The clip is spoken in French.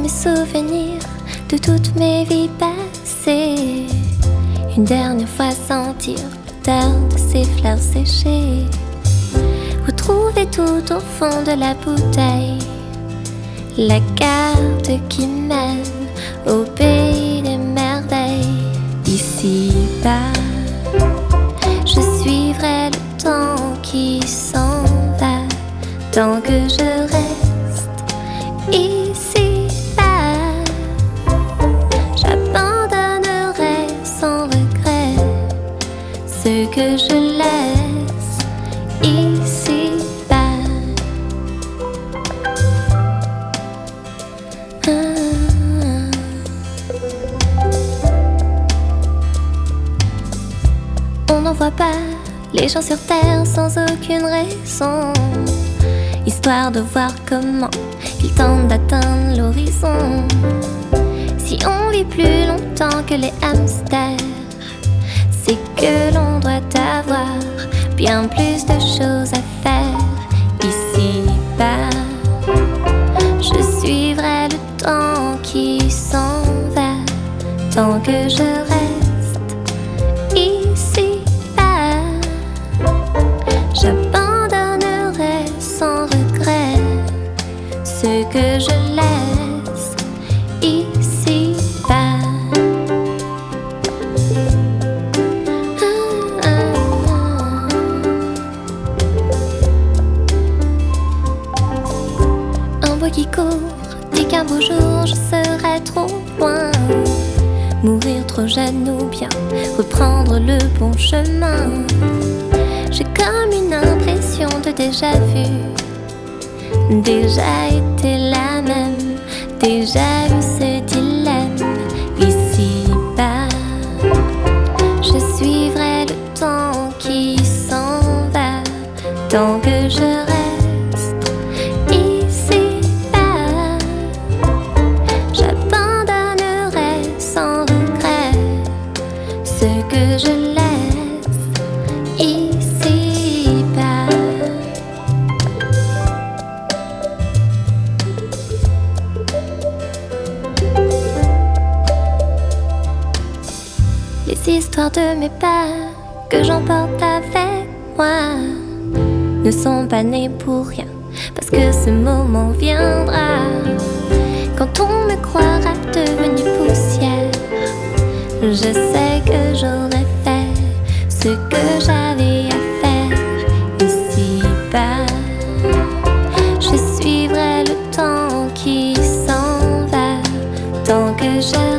mes souvenirs de toutes mes vies passées. Une dernière fois sentir l'odeur de ces fleurs séchées. Retrouver tout au fond de la bouteille la carte qui mène au pays des merveilles. Ici-bas, je suivrai le temps qui s'en va, tant que je reste ici-bas. J'abandonnerai sans regret ce que je laisse ici-bas. On n'en voit pas les gens sur terre sans aucune raison, histoire de voir comment ils tentent d'atteindre l'horizon. Si on vit plus longtemps que les hamsters, c'est que l'on doit avoir bien plus de choses à faire. Ici-bas, je suivrai le temps qui s'en va, tant que je reste ici-bas. J'abandonnerai sans regret ce que je laisse ici-bas. Un bois qui court dit qu'un beau jour je serai trop loin. Mourir trop jeune ou bien reprendre le bon chemin. J'ai comme une impression de déjà vu, déjà été la même, déjà eu ce dilemme. Ici-bas, je suivrai le temps qui s'en va, tant que je reste ici-bas. J'abandonnerai sans regret ce que je laisse ici-bas. Les histoires de mes pas que j'emporte avec moi ne sont pas nées pour rien, parce que ce moment viendra quand on me croira devenue poussière. Je sais que j'aurais fait ce que j'avais à faire ici-bas. Je suivrai le temps qui s'en va, tant que je